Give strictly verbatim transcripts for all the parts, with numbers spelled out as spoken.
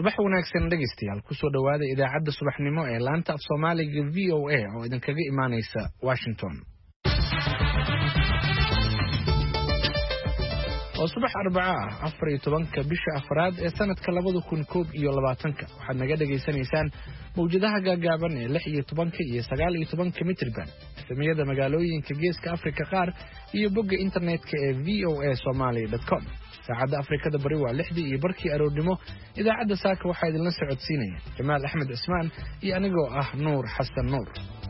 subax wanaagsan dhageystayaal ku soo dhawaada idaacadda subaxnimo ee laanta af Soomaaliga V O A oo idinkaga imaaneysa Washington. oo subax Arbaca ah afar iyo tobanka bisha afraad ee sanadka labada kun koob iyo labaatanka waxaad naga dhageysanaysaan mawjadaha gaagaaban ee lix iyo tobanka iyo sagaal iyo tobanka mitirban samiyada magaalooyinka geeska Afrika qaar iyo bogga internetka ee v o a somali dot com. saacadda Afrikada bari waa lixdii iyo barkii aroornimo. idaacadda saaka waxaa idinla socodsiinaya Jamaal Axmed Cismaan iyo anigoo ah Nuur Xasan Nuur.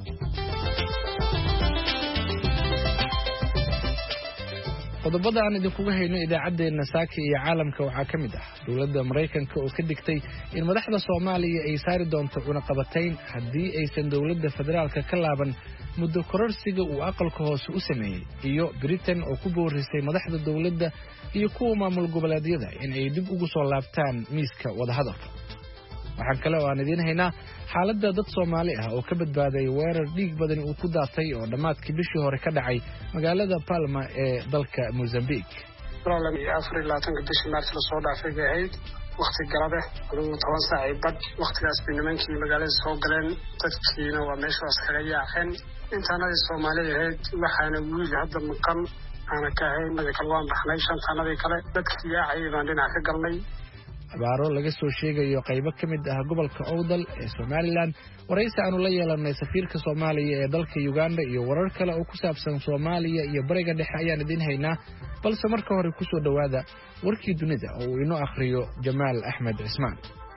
qodobada aan idinkuga hayno idaacadeena saaka iyo caalamka waxaa ka mid ah dowladda Mareykanka oo ka digtay in madaxda Soomaaliya ay saari doonto cunaqabatayn haddii aysan dowladda federaalka ka laaban muddo kororsiga uu aqalka hoose u sameeyay, iyo Britain oo ku boorisay madaxda dowladda iyo kuwa maamul goboleedyada in ay dib ugu soo laabtaan miiska wadahadalka. waxaan kale oo aan idiin haynaa xaaladda dad Soomaali ah oo ka badbaaday weerar dhiig badan uu ku daatay oo dhamaadkii bishii hore ka dhacay magaalada Palma ee dalka Mozambique. afar iyo labaatanka bishii Maarch la soo dhaafay bay ahayd waqti galab ah oo toban saac ay bad waqtigaas bay nimankii magaalada soo galeen, dadkiina waa meeshaas kaga yaaceen. intaanadii Soomaali ahayd waxaana wiil hadda maqan ana ka ahayn madaka waan baxnay shantaanadii kale dadkii yaacay baan dhinac ka galnay. abaaro laga soo sheegayo qaybo ka mid ah gobolka Owdal ee Somaliland. waraysi aanu la yeelanay safiirka Soomaaliya ee dalka Uganda iyo warar kale oo ku saabsan Soomaaliya iyo bariga dhexe ayaan idin haynaa, balse marka hore ku soo dhawaada warkii dunida oo uu inoo akhriyo Jamaal Axmed Cismaan.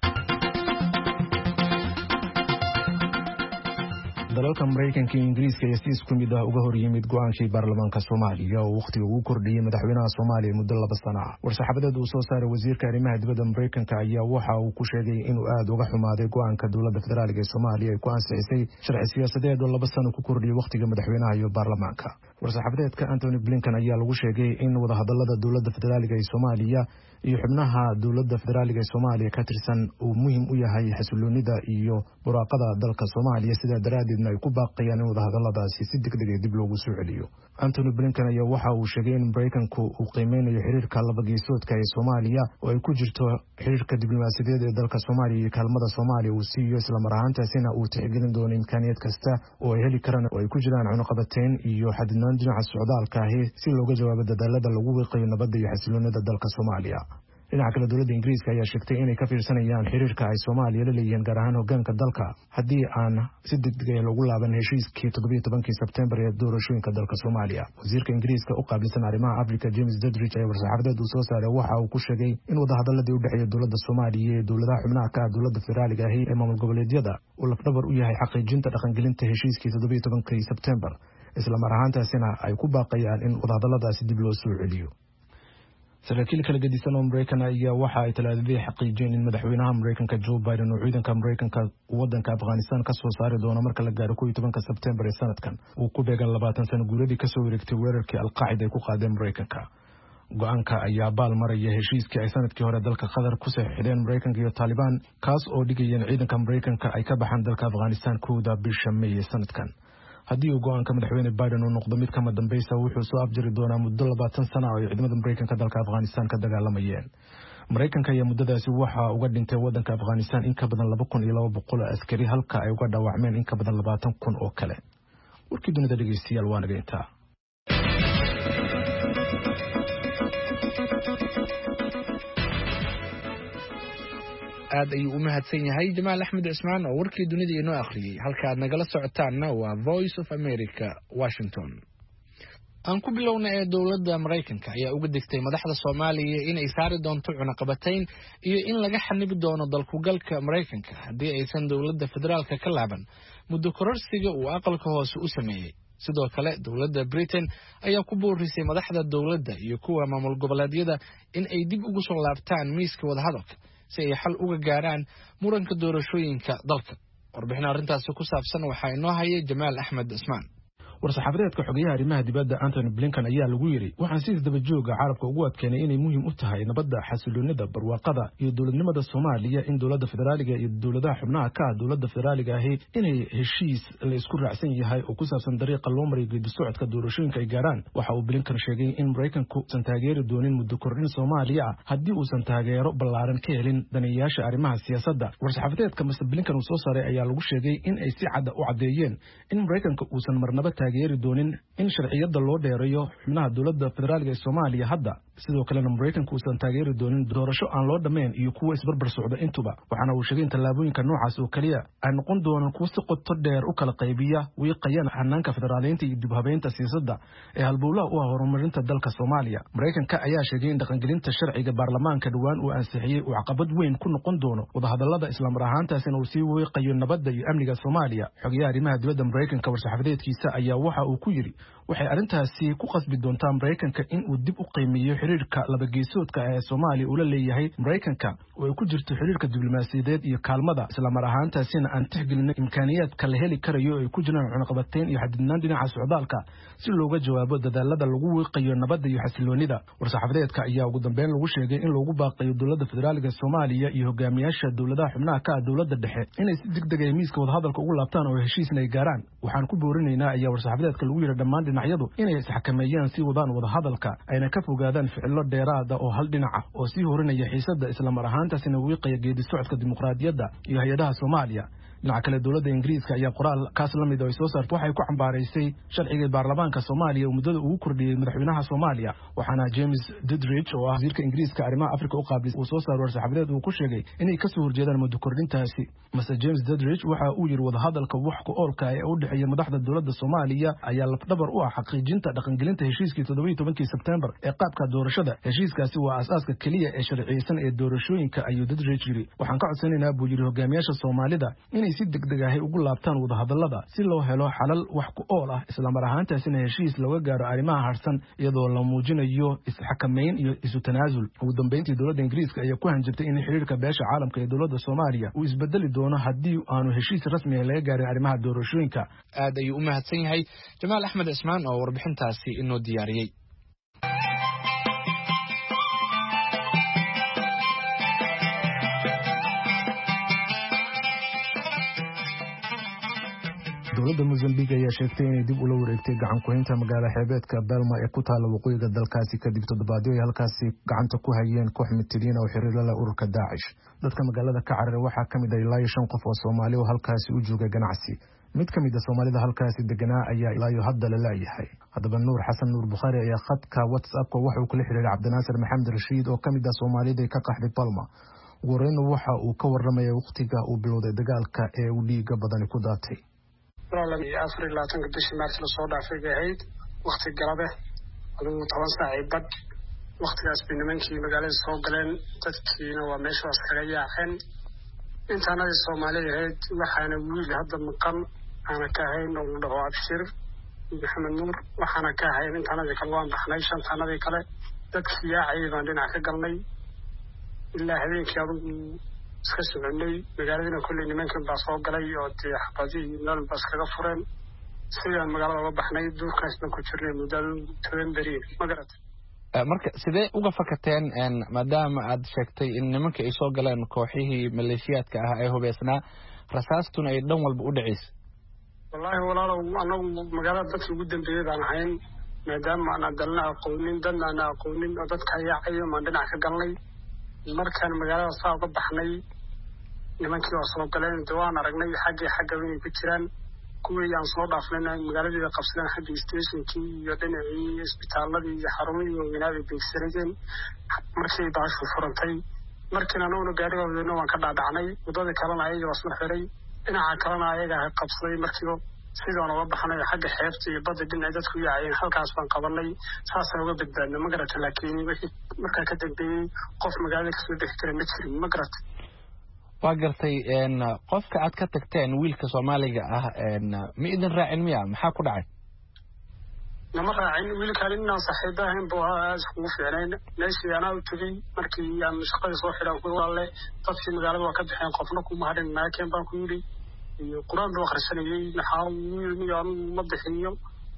dalalka Mareykanka iyo Ingiriiska ayaa si isku mid ah uga hor yimid go'aankii baarlamaanka Soomaaliya oo waqtiga ugu kordhiyay madaxweynaha Soomaaliya muddo laba sano ah. war-saxaafadeed uu soo saaray wasiirka arrimaha dibadda Mareykanka ayaa waxa uu ku sheegay inuu aad uga xumaaday go'aanka dowladda federaalka ee Soomaaliya ay ku ansixisay sharci siyaasadeed oo laba sano ku kordhiyay waqtiga madaxweynaha iyo baarlamaanka. war-saxaafadeedka Anthony Blinken ayaa lagu sheegay in wadahadallada dowladda federaalka ee Soomaaliya iyo xubnaha dowladda federaalka ee Soomaaliya ka tirsan uu muhiim u yahay xasiloonida iyo buraaqada dalka Soomaaliya, sida daraaddeed ay ku baaqayaan in wadahadalladaasi si degdeg ah dib loogu soo celiyo. Anthony Blinken ayaa waxa uu sheegay in Mareykanku uu qiimeynayo xiriirka laba geesoodka ee Soomaaliya oo ay ku jirto xiriirka diblomaasiyadeed ee dalka Soomaaliya iyo kaalmada Soomaaliya uu siiyo, isla mar ahaantaasina uu tixgelin doono imkaaniyad kasta oo ay heli karaan oo ay ku jiraan cunaqabateyn iyo xadidnaan dhinaca socdaalka ah si looga jawaabo dadaalada lagu wiiqayo nabadda iyo xasiloonida dalka Soomaaliya. dhinaca kale dowladda Ingiriiska ayaa sheegtay inay ka fiirsanayaan xiriirka ay Soomaaliya la leeyihiin gaar ahaan hoggaanka dalka haddii aan si degdeg ah loogu laaban heshiiskii toddoba iyo tobankii Sebtembar ee doorashooyinka dalka Soomaaliya. wasiirka Ingiriiska u qaabilsan arrimaha Afrika James Dadridge ayaa war-saxaafadeed uu soo saaray waxa uu ku sheegay in wadahadalladii u dhexeeya dowladda Soomaaliya iyo dowladaha xubnaha ka ah dowladda federaalka ah ee maamul goboleedyada uu lafdhabar u yahay xaqiijinta dhaqangelinta heshiiskii toddoba iyo tobankii Sebtembar, isla mar ahaantaasina ay ku baaqayaan in wadahadalladaasi dib loo soo celiyo. saraakiil kala gedisan oo Mareykan ayaa waxa ay talaadadii xaqiijiyeen in madaxweynaha Mareykanka Joe Biden uu ciidanka Mareykanka waddanka Afghanistan ka soo saari doono marka la gaaro kow iyo tobanka Sebtembar ee sanadkan uu ku beegan labaatan sano guuradii ka soo wareegtay weerarkii Al-Qaacida ay ku qaadeen Mareykanka. go'aanka ayaa baal maraya heshiiskii ay sanadkii hore dalka Qatar ku saxiixdeen Mareykanka iyo Taliban, kaas oo dhigaya in ciidanka Mareykanka ay ka baxaan dalka Afghanistan kowda bisha May ee sanadkan. haddii uu go'aanka madaxweyne Biden uu noqdo mid kama dambaysa, wuxuu soo afjari doonaa muddo labaatan sano oo ay ciidamada Mareykanka dalka Afghanistan ka dagaalamayeen. Mareykanka ayaa muddadaasi waxa uga dhintay waddanka Afghanistan in ka badan laba kun iyo laba boqol oo askari, halka ay uga dhaawacmeen in ka badan labaatan kun oo kale. warkii dunida dhegeystayaal waa naga intaa. aad ayuu u mahadsan yahay Jamaal Axmed Cismaan oo warkii dunida inoo akhriyay. halka aad nagala socotaanna waa Voice of America, Washington. aan ku bilowna ee dowladda Mareykanka ayaa uga digtay madaxda Soomaaliya in ay saari doonto cunaqabatayn iyo in laga xanibi doono dalkugalka Mareykanka haddii aysan dowladda federaalka ka laaban muddo kororsiga uu aqalka hoose u sameeyay. sidoo kale dowladda Britain ayaa ku boorisay madaxda dowladda iyo kuwa maamul goboleedyada in ay dib ugu soo laabtaan miiska wadahadalka si ay xal uga gaaraan muranka doorashooyinka dalka. warbixin arrintaasi ku saabsan waxaa inoo hayay Jamaal Axmed Cismaan. war-saxaafadeedka xogeyaha arrimaha dibadda Anthony Blinken ayaa lagu yiri waxaan si isdaba jooga carabka ugu adkeynay inay muhiim u tahay nabadda, xasiloonida, barwaaqada iyo dowladnimada Soomaaliya in dowladda federaaliga iyo dowladaha xubnaha ka dowladda federaaliga ahi inay heshiis la isku raacsan yahay oo ku saabsan dariiqa loo maray geedi socodka doorashooyinka ay gaaraan. Waxa uu Blinken sheegay in Mareykanku san taageeri doonin muddo kordhin Soomaaliya haddii uu san taageero ballaaran ka helin daneeyaasha arrimaha siyaasadda. War-saxaafadeedka Mister Blinken uu soo saaray ayaa lagu sheegay in ay si cad u cadeeyeen in Mareykanka uu san marnaba taageeri doonin in sharciyada loo dheereeyo xubnaha dowladda federaaliga ee Soomaaliya hadda, sidoo kalena Mareykanku uu san taageeri doonin doorasho aan loo dhameyn iyo kuwa isbarbar socda intuba. Waxaana uu sheegay in tallaabooyinka noocaas oo kaliya ay noqon doonaan kuwo si qoto dheer u kala qaybiya wiiqayaan hanaanka federaaleynta iyo dib habeynta siyaasadda ee halbowlaha u ah horumarinta dalka Soomaaliya. Mareykanka ayaa sheegay in dhaqangelinta sharciga baarlamaanka dhawaan uu ansixiyay uu caqabad weyn ku noqon doono wadahadalada isla mar ahaantaasina uu sii wiiqayo nabadda iyo amniga Soomaaliya. Xogeyaha arrimaha dibadda Mareykanka war-saxaafadeedkiisa ayaa waxa uu ku yiri waxay arintaasi ku qasbi doontaa Mareykanka in uu dib u qiimeeyo xiriirka laba geesoodka ee Soomaaliya uu la leeyahay Mareykanka oo ay ku jirto xiriirka diblomaasiyadeed iyo kaalmada isla mar ahaantaasina aan tixgelin imkaaniyaadka la heli karayo ay ku jiraan cunaqabateyn iyo xadidnaan dhinaca socdaalka si looga jawaabo dadaalada lagu wiiqayo nabadda iyo xasiloonida. war-saxaafadeedka ayaa ugu dambeyn lagu sheegay in loogu baaqayo dowladda federaaliga Soomaaliya iyo hogaamiyaasha dowladaha xubnaha ka dowladda dhexe inay si degdeg ah miiska wadahadalka ugu laabtaan oo heshiisna ay gaaraan. waxaan ku boorinaynaa ayaa war-saxaafadeedka lagu yiri dhammaan dhinacyadu inay isxakameeyaan si wadaan wadahadalka ayna ka fogaadaan ficilo dheeraad ah oo hal dhinac ah oo sii horinaya xiisadda isla mar ahaantaasina wiiqaya geedi socodka dimuqraadiyadda iyo hay'adaha Soomaaliya. dhinaca kale dowladda Ingiriiska ayaa qoraal kaas la mid ah oo soo saartay waxay ku cambaaraysay sharciga baarlamaanka Soomaaliya oo muddada ugu kordhiyay madaxweynaha Soomaaliya. waxaana James Dudridge oo ah wasiirka Ingiriiska arrimaha Afrika u qaabilsan uu soo saaray war-saxaafadeed uu ku sheegay inay ka soo horjeedaan muddo kordhintaasi. Mister James Dudridge waxa uu yiri wadahadalka wax ku oolka ee u dhexeeya madaxda dowladda Soomaaliya ayaa lafdhabar u ah xaqiijinta dhaqangelinta heshiiskii toddoba iyo tobankii Sebtembar ee qaabka doorashada. heshiiskaasi waa aasaaska kaliya ee sharciyeysan ee doorashooyinka ayuu Dudridge yiri. waxaan ka codsanaynaa buu yiri hogaamiyaasha Soomaalida inay si degdeg ah ugu laabtaan wadahadalada si loo helo xalal wax ku ool ah isla mar ahaantaasina heshiis laga gaaro arrimaha harsan iyadoo la muujinayo isxakameyn iyo isu tanaasul. ugu dambeyntii dowladda Ingiriiska ayaa ku hanjabtay in xiriirka beesha caalamka ee dowladda Soomaaliya uu isbedeli doono haddii aanu heshiis rasmi ah laga gaarin arrimaha doorashooyinka. aad ayuu u mahadsan yahay Jamaal Axmed Ismaan oo warbixintaasi inoo diyaariyay. dowladda Mozambique ayaa sheegtay inay dib ula wareegtay gacan ku haynta magaalada xeebeedka Belma ee ku taalla waqooyiga dalkaasi kadib toddobaadyo ay halkaasi gacanta ku hayeen koox mitiriin oo xiriir la leh ururka Daesh. dadka magaalada ka cararay waxaa kamid ah ilaa shan qof oo Soomaali oo halkaasi u joogay ganacsi. mid kamid ah Soomaalida halkaasi deganaa ayaa ilaa hadda la leeyahay. haddaba Nuur Xasan Nuur Bukhari ayaa khadka WhatsApp-ka waxa uu kula xiriiray Cabdinaasir Maxamed Rashiid oo kamid ah Soomaalida ka qaxday Belma. ugu horreyn waxa uu ka warramay waqtiga uu bilowday dagaalka ee uu dhiiga badan ku daatay. afar iyo labaatanka bishii Maarch la soo dhaafay ahayd waqti galabe aduu toban saac bad waqtigaas bay nimankii magaalada soo galeen dadkiina waa meesha iskaga yaaceen intaanadii Soomaaliyeed ahayd waxaana wiil hadda maqan ana ka hayn oo la dhaho Abshir Maxamed Nuur waxaana ka hayn intaanadii kale waan baxnay shantaanadii kale dadkii yaacay baan dhinac ka galnay ilaa habeenkii adigu iska soconay magaaladana kulli nimankan baa soo galay oo tii xabadi nool bas kaga fureen sidaan magaalada uga baxnay duurkaas baan ku jirnay muddo toban beri magarad. marka sidee uga fakateen maadaama aad sheegtay in nimanka ay soo galeen kooxihii maleeshiyaadka ah ee hubeysnaa rasaastuna ay dhan walba u dhaceysay? wallaahi walaalow anagu magaalada dadka ugu dambeeyay baan ahayn maadaama aan dalna aqoonin dadna aan aqoonin oo dadka yaacayo maan dhinac ka galnay markaan magaalada saa uga baxnay nimankii oo soo galeen dawaan aragnay xaggii xagga inay ku jiraan kuwii aan soo dhaafnay magaaladii qabsadeen xaggii stationkii iyo dhinacii isbitaaladii iyo xarumihii waaweynaa beegsanayeen markii baashu furantay markiina anaguna gaarigoodana waan ka dhaadhacnay waddadii kalena ayaga waa soo xiray dhinaca kalena ayaga qabsaday markiiba sidaan uga baxnay xagga xeebta iyo badda dhinaca dadku yaacayeen halkaas baan qabanay saasaan uga badbaadnay ma garata laakiin wixii markaa ka dambeeyey qof magaalada kasoo bixi kara ma jirin ma garata. waa gartay qofka aad ka tagteen wiilka Soomaaliga ah ma idin raacin miya maxaa ku dhacay? nama raacin wiilkaan inaan saaxiib ahayn buu aad ugu fiicnayn meeshii anaa u tegey markii aan shaqadii soo xidhaan ku walaale dadkii magaalada waa ka baxeen qofna kuma hadhin naakeen baan ku yidhi iyo qur-aan buu akhrisanayay maxaa wiil miyo anigu ma bixiyo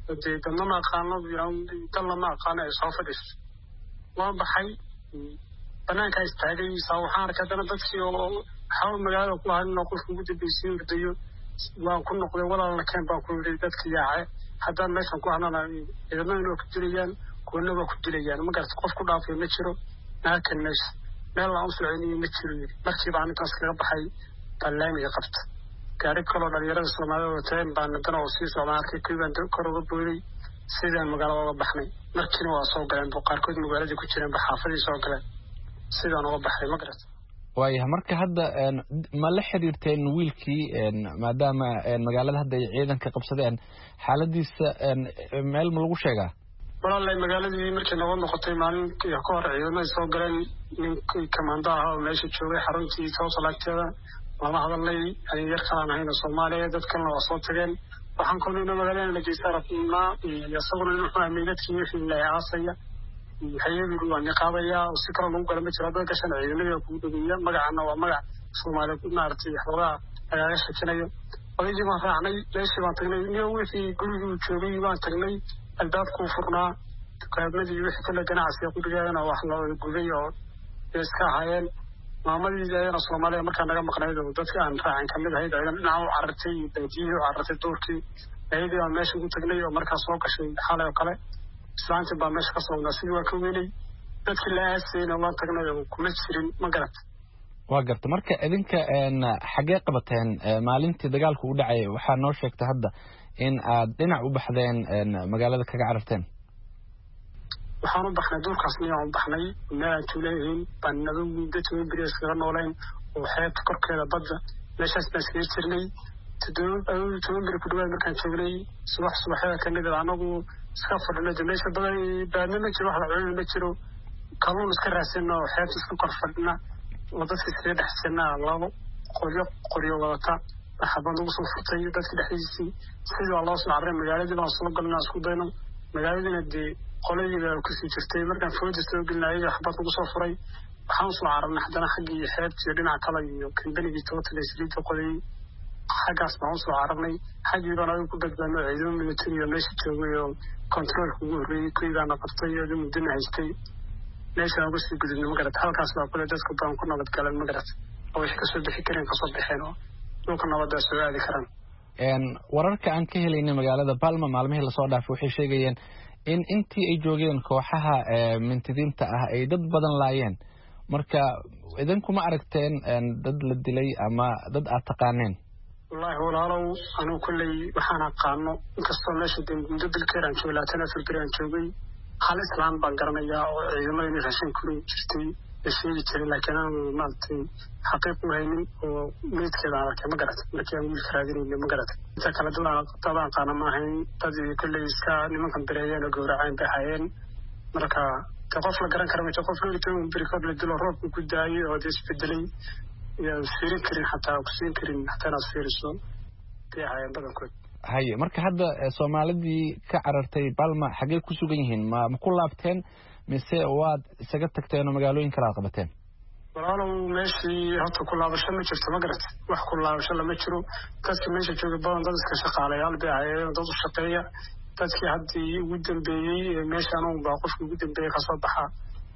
dee dadna ma aqaano dalna ma aqaano ay soo fadhiisto waan baxay banaankaa istaagay saa waxaan arkay haddana dadkii oo waxaa magaalada ku ahanin oo qofka ugu dambeysay urdayo waan ku noqday walaalna keen baan ku yidhi dadka yaace haddaan meeshan ku hanana ciidamada waa ku dilayaan kuwana waa ku dilayaan ma garata qof ku dhaafay ma jiro naakan meesha meel aan u soconiyo ma jiro yidhi markiiba aan intaas kaga baxay baan laamiga qabta gaari kaloo dhalinyarada soomaalida wateen baan haddana oo sii socdaan arkay kuwii baan kor uga booday sidaan magaalada uga baxnay markiina waa soo galeen bo qaarkood magaaladii ku jireen ba xaafadii soo galeen sidaan uga baxay ma garata waayahay marka hadda ma la xiriirteen wiilkii maadaama magaalada hadda ay ciidanka qabsadeen xaaladiisa meel ma lagu sheegaa walaalay magaaladii markii nabad noqotay maalin ka hor ciidamada soo galeen ninkii kamaando ahaa oo meesha joogay xaruntii towsalaagteeda lama hadalnay ani yar kalaan ahayna soomaaliya dad kalena waa soo tageen waxaan kulina magaalada la geysta rabnaa isaguna in muxuu meydadkii wixii la aasaya hay'addu waa niqaabaya oo si kale lagu gala ma jiro dadka shan ciidamada ku dhageeya magacana waa magac Soomaaliya ku maartay xogaa agaga shakinayo odaygi ma raacnay leeshi baan tagnay iyo wixii gurigu joogay baan tagnay albaabku furnaa dukaamada wixii kala ganacsiga ku dhigayna wax loo guday oo iska hayeen maamadii ayana Soomaaliya marka naga maqnayd oo dadka aan raacin kamid ahayd ayana dhinaca u carartay badiyo carartay doorkii ayadii aan meesha ku tagnay oo markaas soo gashay xalay kale islaanta baa meesha ka soo naasay waa ka weynay dadkii la aasayna waan tagnay oo kuma jirin ma garat waa garta marka idinka een xagee qabateen maalintii dagaalku u dhacay waxa noo sheegtay hadda in aad dhinac u baxdeen magaalada kaga cararteen waxaan u baxnay duurkaas miyaan u baxnay meel tuuleeyeen banado dadku bariis kaga nooleen oo xeebta korkeeda badda meeshaas baan iska jirnay toddoba bari ku dhawaad markaan joognay subax subaxda ka mid ah anagu iska fadhinay meesha badan baadna ma jiro wax la cunay ma jiro kalluun iska raasina oo xeebta iska kor fadhina wadadka iska dhaxsana labo qoryo qoryo wadata waxba lagu soo furtay dadka dhexdiisii sidoo loo soo carray magaaladii baan soo galnaa isku dayno magaaladina dee qoladii ku sii jirtay markaan fooda soo galnay waxba lagu soo furay waxaan soo cararnay haddana xaggii xeebtii dhinaca kale iyo kambanigii total isliidka qoday xaggaas baan soo cararnay xaggii baan adigu ku badbaadnay ciidamo military oo meesha joogay oo controlka ugu horreeyay kuwiibaana qabtay iyo muddana haystay meesha ugu sii gudubnay magarata halkaas baa kule dadka baan ku nabad galan magarata oo wixii kasoo bixi kareen kasoo baxeen oo dhulka nabadda soo aadi karaan wararka aan ka helaynay magaalada Palma maalmihii la soo dhaafay waxay sheegayeen in intii ay joogeen kooxaha mintidiinta ah ay dad badan laayeen marka idinku ma aragteen dad la dilay ama dad aad taqaaneen wallahi walaalow anu kulley waxaan aqaano inkastoo meesha muddo dalkeeraan joogay labaatan afar beri aan joogay hal islaam baan garanayaa oo ciidamada inay raashin ku jirtay la sheegi jiray laakiin aan maaragtay xaqiiq u haynin oo meydkeeda aan arkay ma garatay markii aan wiilka raadinayna ma garatay inta kale dadaan qaana ma ahayn dad kulley iska nimankan bireeyeen oo gowraceen bay hayeen marka ka qof la garan kara ma jiro qof lolita un beri kor la dilo roobku ku daayay oo dee isbedelay yaa fiirin karin xataa ku siin karin xataa inaad fiiriso bay hayeen badankood haye marka hadda Soomaalidii ka carartay Palma xagee ku sugan yihiin ma ku laabteen mise waad isaga tagteen magaalooyin kala qabateen walaalow meeshii hadda ku laabasho ma jirto ma garatay wax ku laabasho lama jiro dadka meesha jooga badan dad iska shaqaalayaal bay hayeen dad u shaqeeya dadkii haddii ugu dambeeyey meeshaan uu baa qofkii ugu dambeeyey ka soo baxa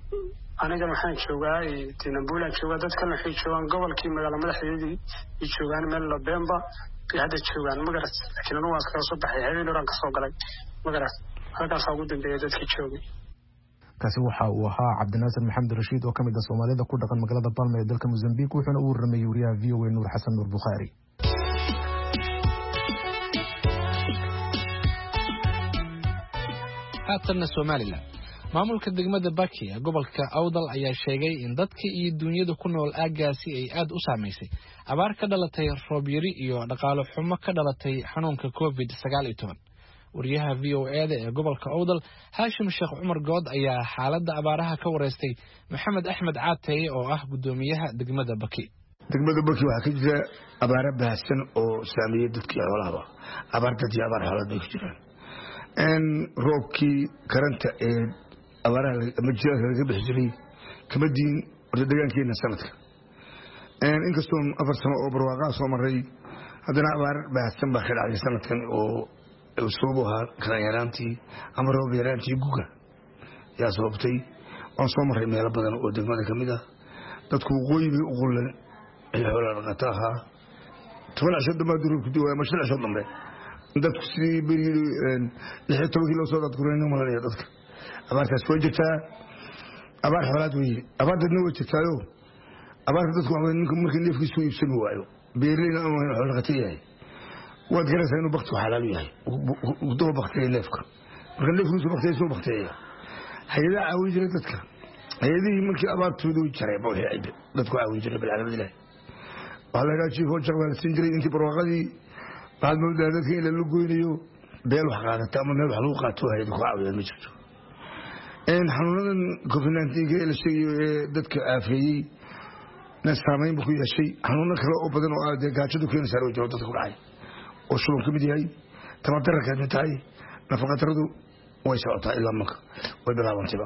aniga waxaan joogaa Tinambulaan joogaa dadkan waxay joogaan gobolkii magaala madaxdeedii ay joogaan meel la Bemba ay hadda joogaan ma garat laakiin anu waa iska soo baxay habeen oran ka soo galay ma garat halkaas ugu dambeeyay dadkii joogay kaasi waxa uu ahaa Cabdinaasir Maxamed Rashiid oo kamid ah Soomaalida ku dhaqan magaalada Palma ee dalka Mozambique wuxuuna u warramay wariyaha V O A Nuur Xasan Nuur Bukhari haatanna Somaliland maamulka degmada Baki ee gobolka Awdal ayaa sheegay in dadka iyo dunyada ku nool aagaasi ay aad u saameysay abaar ka dhalatay roob yari iyo dhaqaale xumo ka dhalatay xanuunka covid sagaal iyo toban wariyaha V O A ee gobolka Awdal Haashim Sheekh Cumar Good ayaa xaaladda abaaraha ka wareystay Maxamed Axmed Caatay oo ah gudoomiyaha degmada Baki degmada Baki waxa ka jira abaar baahsan oo saameeyay dadka xoolaha abaar dad iyo abaar xaalad ku jiraan en roobkii karanta ee abaaraha ama jiilaalka laga bixi jiray kama diin horta deegaankeena sanadka inkastoo afar sano oo barwaaqo soo maray haddana abaar baahsan baa ka dhacday sanadkan oo suubaha kala yaraantii ama roob yaraantii guga yaa sababtay waan soo maray meelo badan oo degmada ka mid ah dadku qoybi u qulan ay xoolo dhaqato ahaa toban casho dambe duruub ku diwaa ma shan casho dambe dadku si bari lix iyo toban kilo soo dad gurayna malaya dadka abaartaas way jirtaa abaar xoolaad way abaar dadna way jirtaayo abaar dadku waa ninka markii neefkiisu iibsan waayo beerleyna ama xoolo dhaqato yahay waad garaysaa inuu bakti xalaal yahay uu daba baktiga neefka marka neefkiisu baktiga soo baktiga hay'adaha caawin jiray dadka hay'adihii markii abaartoodu jaray booxi ay dadku caawin jiray bilcaalada ilaahay waxa laga jiifo jaqbal siin jiray intii barwaaqadii baad moodaa dadka in la goynayo beel wax qaadata ama meel wax lagu qaato hay'adu ku caawiyaan ma jirto een xanuunadan covid nineteen ee la sheegayo ee dadka aafeeyay na saameyn ku yeeshay xanuuno kale oo badan oo aad gaajadu keenaysa oo jiro dadka ku dhacay oo shuban kamid yahay tabadarka ka tahay nafaqadaradu way socotaa ilaa marka way bilaabantay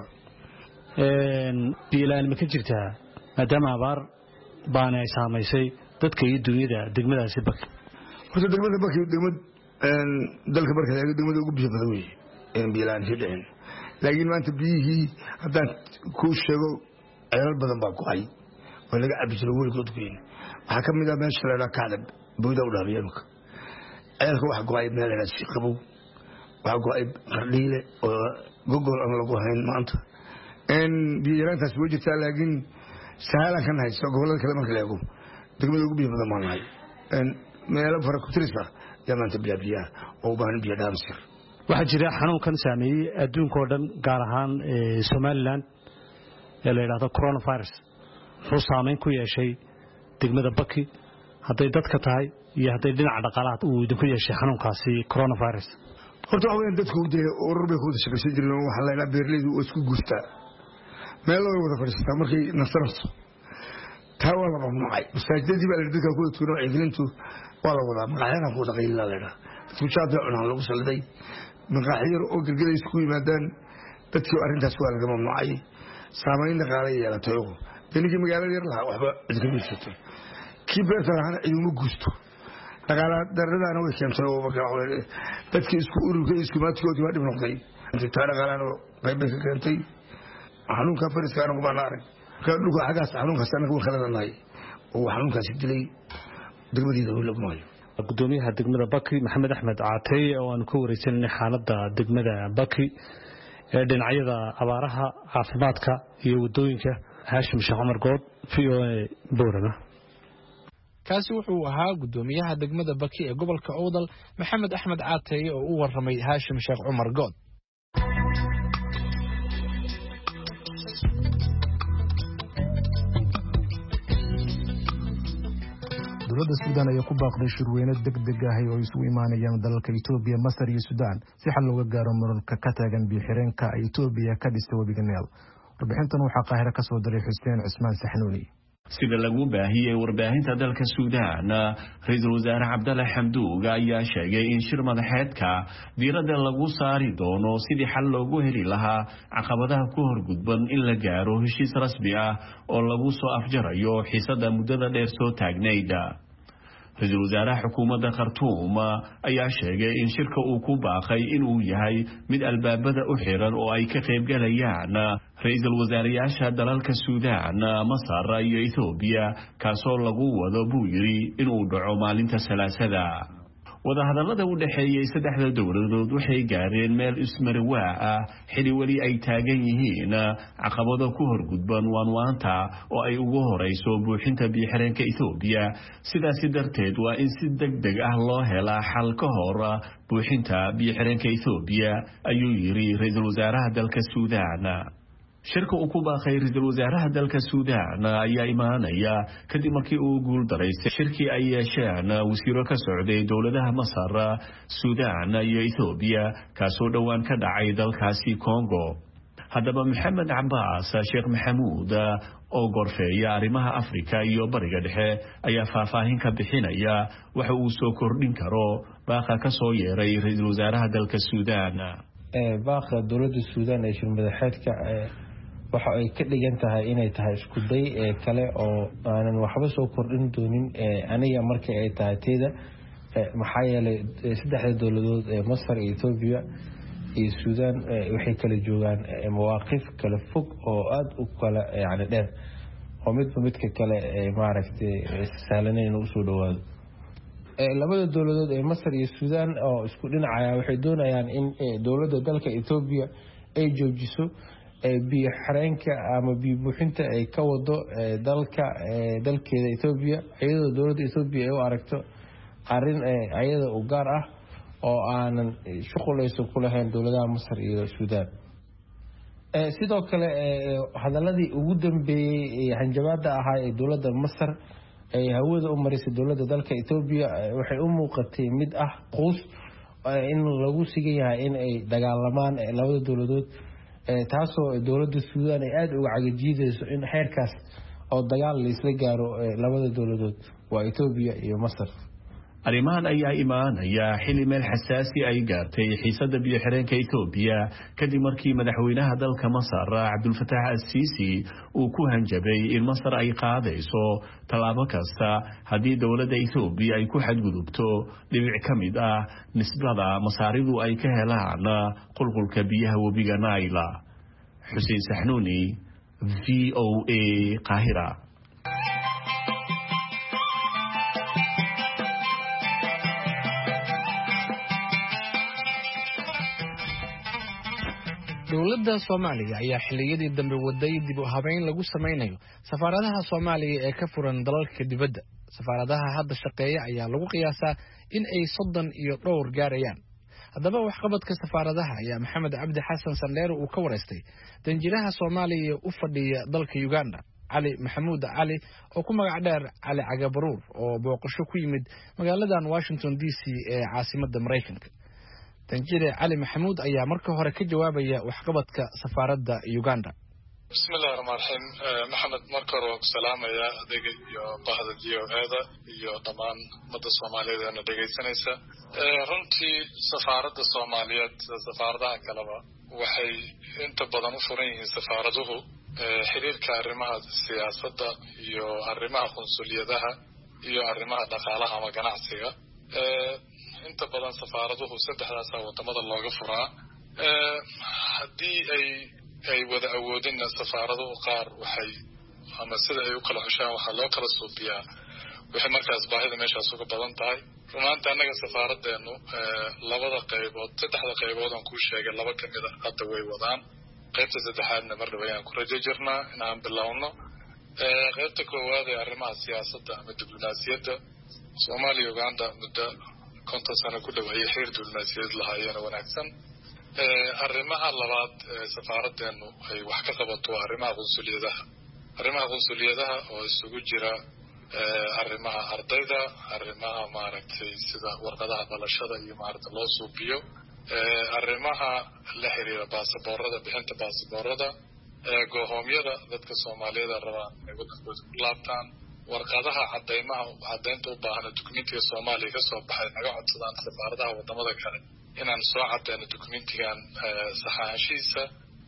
een biilaan ma ka jirtaa maadaama abaar baana ay saameysay dadka iyo dunida degmadaasi Baki horta degmada Baki degmad een dalka marka laga degmada ugu biyo badan weey een biilaan sideen laakiin maanta biyihii haddaan ku sheego ayal badan baa ku hay oo laga cabi jiray weligood ku yeen waxa kamid ah meesha la kacdab booda u dhaabiyeenka ayalka wax go'ay meel la si qabow waxa go'ay qardhiile oo gogol aan lagu hayn maanta een biyaantaas way jirtaa laakiin sahlan kan hayso gobolada kale marka leego degmada ugu biyo badan maanahay een meel fara ku tirisa yamaanta biyo biyo oo u baahan biyo dhaamsir waxa jira xanuunkan saameeyay adduunka oo dhan gaar ahaan Soomaaliland ee la yiraahdo coronavirus wuxuu saameyn ku yeeshay degmada Baki haday dadka tahay iyo haday dhinaca dhaqaalaha uu idinku yeeshay xanuunkaasi coronavirus horta waxaan dadku u jeeyo urur bay ku shaqaysan jireen waxa la yiraahdaa beerleydu oo isku guurtaa meel loo wada fadhiistaa markay nasarto taa wala mamnuucay masaajidii baa la dadka ku tuuro ciidantu wala wada maqaayana ku dhaqayla leeyahay tujaada cunaan lagu salday maqaayir oo gargaray isku yimaadaan dadkii arintaas waa laga mamnuucay saameyn dhaqaale yeelatay oo inagii magaalada yar lahaa waxba idinka miisatay kii beertana ayuu guusto dhaqaale darradana way keentay oo dadkii isku ururka isku maadkoodii waa dhib noqday inta dhaqaalana qayb ka keentay xanuunka fariska anagu baan arag ka dhuga xagaas xanuunka sanagu khaladanaay oo xanuunkaasi dilay degmadii dawladda maayo gudoomiyaha degmada Baki Maxamed Axmed Caatay oo aan ku wareysanay xaaladda degmada Baki ee dhinacyada abaaraha caafimaadka iyo wadooyinka Haashim Sheekh Umar Good V O A Boorama kaasi wuxuu ahaa gudoomiyaha degmada Baki ee gobolka Awdal Maxamed Axmed Caatay oo u waramay Haashim Sheekh Umar Good dowladda Suudaan ayaa ku baaqday shirweyne degdeg ah oo isugu imaanayaan dalalka Itoobiya, Masar iyo Suudaan si xal looga gaaro muranka ka taagan biyo-xireenka Itoobiya ka dhistay webiga Nile. Warbixintan waxaa Qaahire ka soo diray Xuseen Cismaan Saxnuuni. sida lagu baahiyay warbaahinta dalka Suudaan ra'iisul wasaare Cabdalla Xamduug ayaa sheegay in shir madaxeedka diiradda lagu saari doono sidii xal loogu heli lahaa caqabadaha ku horgudban in la gaaro heshiis rasmi ah oo lagu soo afjarayo xiisada muddada dheer soo taagnayd. ra'iisul wasaaraha xukuumadda Khartoum ayaa sheegay in shirka uu ku baaqay inuu yahay mid albaabada u xiran oo ay ka qayb galayaan ra'iisul wasaarayaasha dalalka Suudaan, Masar iyo Itoobiya kaasoo lagu wado buu yiri inuu dhaco maalinta Salaasada. wadahadallada u dhaxeeyay saddexda dowladood waxay gaareen meel ismarwaa ah xili wali ay taagan yihiin caqabado ku horgudban waanwaanta oo ay ugu horeyso buuxinta biyo-xireenka Itoobiya. sidaas darteed waa in si degdeg ah loo helaa xal ka hor buuxinta biyo-xireenka Itoobiya, ayuu yiri ra'iisul wasaaraha dalka Suudaan. shirka uu ku baaqay ra'iisul wasaaraha dalka Suudaan ayaa imaanaya kadib markii uu guul daraystay shirkii ay yeesheen wasiiro ka socday dowladaha Masar, Suudaan iyo Itoobiya kaasoo dhawaan ka dhacay dalkaasi Congo. haddaba Maxamed Cabbaas Sheekh Maxamuud oo gorfeeya arrimaha Afrika iyo Bariga Dhexe ayaa faahfaahin ka bixinaya waxa uu soo kordhin karo baaqa ka soo yeeray ra'iisul wasaaraha dalka Suudaan. ee baaqa dowladda Suudaan ee shir madaxeedka waxa ay ka dhigan tahay inay tahay isku day ee kale oo aanan waxba soo kordhin doonin ee aniga markii ay tahay teeda maxaa yeelay saddexda dowladood ee Masar iyo Ethiopia iyo Suudaan waxay kala joogaan mawaaqif kala fog oo aad u kala yani dheer oo midba midka kale maaragtay sahlaneen u soo dhawaado labada dowladood ee Masar iyo Suudaan oo isku dhinacaya waxay doonayaan in dowladda dalka Ethiopia ay joojiso biyo xareenka ama biyo buuxinta ay ka wado dalka dalkeeda Ethiopia iyadoo dowladda Ethiopia ay u aragto arrin ayada u gaar ah oo aanan shuqulayso ku lahayn dowladaha Masar iyo Suudaan sidoo kale hadaladii ugu dambeeyay hanjabaada ahaa ee dowladda Masar ay hawada u marisay dowladda dalka Ethiopia waxay u muuqatay mid ah qoys in lagu sigan yahay in ay dagaalamaan labada dowladood taasoo dowladda Suudaan ay aad uga cagajiidayso in xeerkaas oo dagaal la isla gaaro labada dowladood waa Ethiopia iyo Masar arrimahan ayaa imaanaya xilli meel xasaasi ay gaartay xiisadda biyo xireenka Ethiopia kadib markii madaxweynaha dalka Masar Abdul Fattah al-Sisi uu ku hanjabay in Masar ay qaadayso talaabo kasta haddii dowladda Ethiopia ay ku xadgudubto dhibic ka mid ah nisbada masaaridu ay ka helaan qulqulka biyaha webiga Nile. Xuseen Saxnuuni, V O A, Qaahira. dowladda Soomaaliya ayaa xiliyadii dambe waday dib u habeyn lagu sameynayo safaaradaha Soomaaliya ee ka furan dalalka dibadda. Safaaradaha hadda shaqeeya ayaa lagu qiyaasaa in ay soddon iyo dhowr gaarayaan. haddaba waxqabadka safaaradaha ayaa Maxamed Cabdi Xasan Sandheer uu ka wareystay danjiraha Soomaaliya u fadhiya dalka Uganda Cali Maxamuud Cali oo ku magac dheer Cali Cagabaruur oo booqasho ku yimid magaaladan Washington D C ee caasimadda Mareykanka. Danjire Cali Maxamuud ayaa marka hore ka jawaabaya waxqabadka safaaradda Uganda. bismillaahir rahmaanir rahiim Maxamed marka hore ku salaamaya adiga iyo bahda D O A-da iyo dhammaan ummadda Soomaaliyeed ee dhageysanaysa runtii safaaradda Soomaaliyeed safaaradaha kaleba waxay inta badan u furan yihiin safaaraduhu xiriirka arrimaha siyaasadda iyo arrimaha qunsuliyadaha iyo arrimaha dhaqaalaha ama ganacsiga inta badan safaaraduhu saddexdaas wadamada looga furaa haddii ay ay wada awoodin safaaraduhu qaar waxay ama sida ay u kala xushaan waxa loo kala suubiyaa wixii markaas baahida meeshaas uga badan tahay rumaanta annaga safaaraddeenu labada qaybood saddexda qaybood aan kuu sheegay laba ka mid ah hadda way wadaan qaybta saddexaadna mar dhaba ayaan ku rajo jirnaa inaan bilowno qaybta koowaad ee arrimaha siyaasadda ama diblomaasiyadda Soomaaliya Uganda muddo konton sano ku dhow ayay xiriir diblomaasiyadeed lahaayeen wanaagsan arrimaha labaad safaaraddeenu ay wax ka qabato arrimaha qunsuliyadaha arrimaha qunsuliyadaha oo isugu jira arrimaha ardayda arrimaha maaragtay sida warqadaha dhalashada iyo maaragtay loo suubiyo arrimaha la xiriira baasaboorada bixinta baasaboorada goohoomyada dadka Soomaaliyeed rabaan inay wadankooda ku laabtaan warqadaha cadeymaha cadeynta u baahan dokumentiga Soomaaliya ka soo baxay naga codsadaan safaaradaha wadamada kale inaan soo cadeyno dokumentigan saxaanshiisa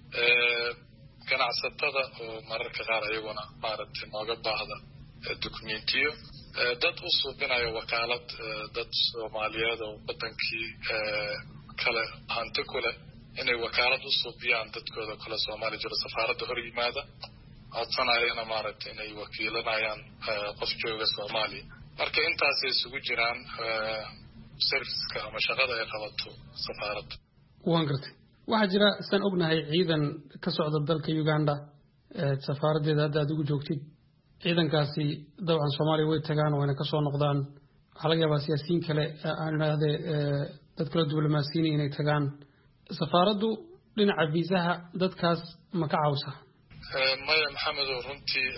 ganacsatada oo mararka qaar ayaguna maaragtay nooga baahda dokumentiyo dad u suubinayo wakaalad dad Soomaaliyeed oo wadankii kale hanti ku leh inay wakaalad u suubiyaan dadkooda kale Soomaaliya jira safaaradda hor yimaada codsanayana maaragtay inay wakiilanayaan qof jooga Soomaaliya marka intaas ay isugu jiraan serviceka ama shaqada ay qabato safaaradda. waan gartay waxaa jira san ognahay ciidan ka socda dalka Uganda safaaraddeeda hadda aad ugu joogtid ciidankaasi dabcan Soomaaliya way tagaan oo inay ka soo noqdaan waxa laga yaabaa siyaasiyiin kale aan idhaahde dad kala diblomaasiyiin inay tagaan safaaraddu dhinaca viisaha dadkaas ma ka caawisa maya Maxamed runtii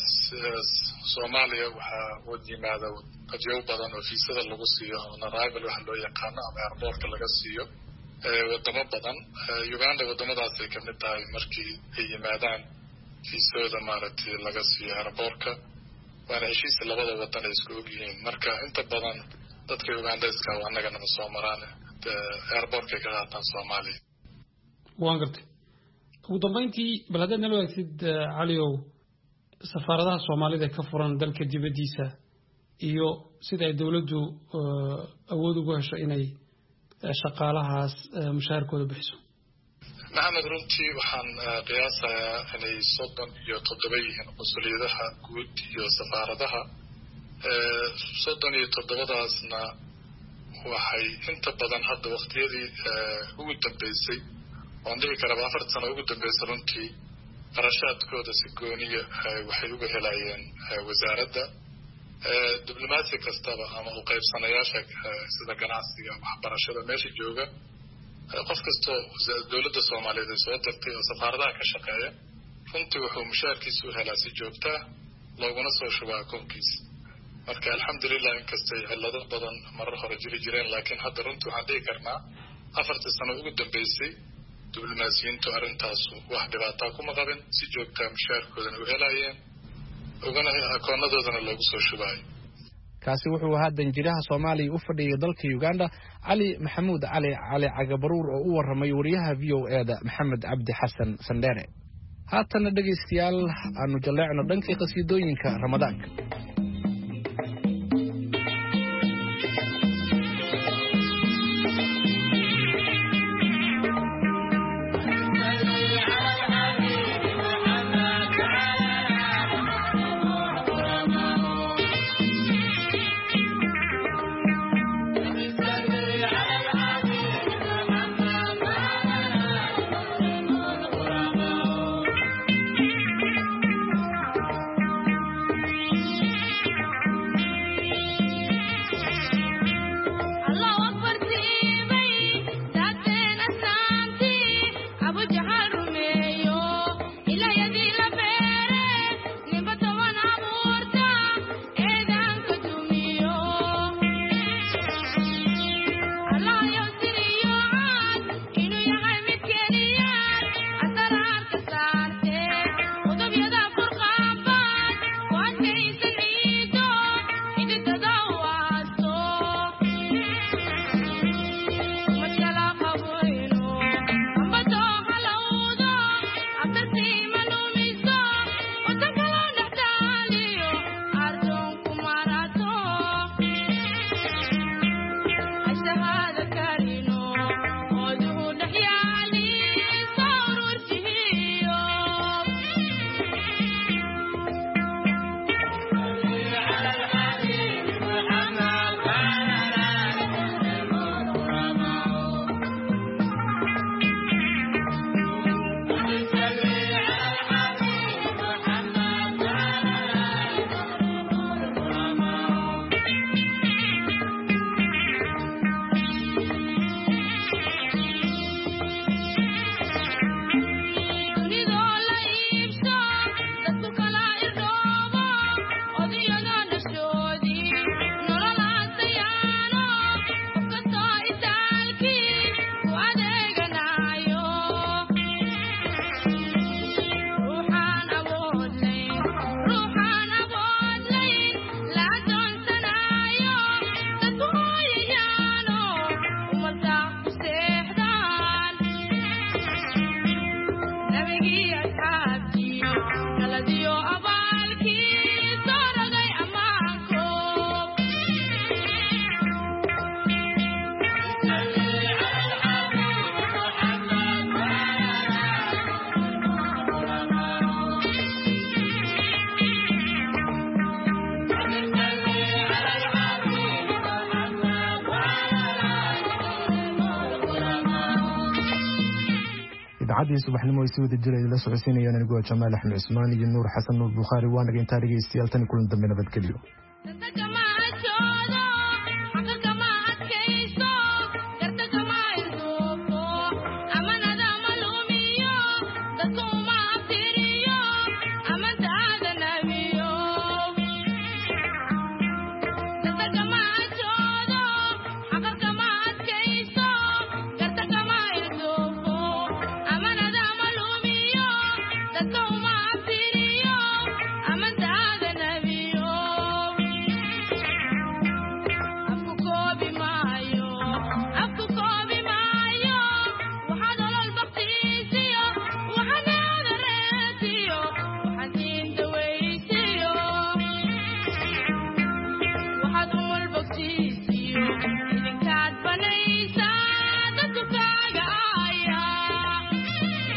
Soomaaliya waxaa wad yimaada qadyo badan oo fiisada lagu siiyo ama arrival waxa loo yaqaan ama airportka laga siiyo wadamo badan Uganda wadamadaas ay kamid tahay markii ay yimaadaan fiisada maaragtay laga siiyo airportka waana heshiis labada wadan ay isku ogyihiin marka inta badan dadka Ugandaiska oo annaga nama soo maraan airportka ka qaataan Soomaaliya. waan gartay ugu dambeyntii bal haddaad nala wadaagtid Caliow safaaradaha Soomaalida ka furan dalka dibadiisa iyo sida ay dawladdu awood ugu hesho inay shaqaalahaas mushaharkooda bixiso. maxamed runtii waxaan qiyaasayaa inay soddon iyo toddoba yihiin mas-uuliyadaha guud iyo safaaradaha. soddon iyo toddobadaasna waxay inta badan hadda waqtiyadii ugu dambeysay oon dhihi karaba afarta sano ugu dambeysay runtii qarashaadkooda si gooniya waxay uga helayeen wasaaradda. diblomaasi kastaba ama u qaybsanayaasha sida ganacsiga waxbarashada meesha jooga qof kastoo dowladda soomaaliyeed ay soo dirtay oo safaaradaha ka shaqeeya runtii wuxuu mushaarkiisa u helaa si joogtaa looguna soo shubaa akoonkiisa. marka alxamdulilah inkastay cillado badan marar hore jiri jireen laakiin hadda runtii waxaan dhihi karnaa afartii sano ugu dambeysay diblomaasiyiintu arrintaasu wax dhibaataa kuma qabin, si joogtaa mushaarkoodana u helayeen ugana akoonnadoodana loogu soo shubaayo. kaasi wuxuu ahaa danjiraha Soomaaliya u fadhiyay dalka Uganda Cali Maxamuud Cali Cali Cagabaruur oo u warramay wariyaha V O A da Maxamed Cabdi Xasan Sandere. haatana dhageystayaal aanu jaleecno dhankii qasiidooyinka Ramadaanka. idaacadii subaxnimo ay soo wadajiray la socodsiinayaan anigoo Jamaal Axmed Usmaan iyo Nuur Xasan Nuur Bukhari waan naga intaa dhageystayaal tan kulan dambe nabadgelyo.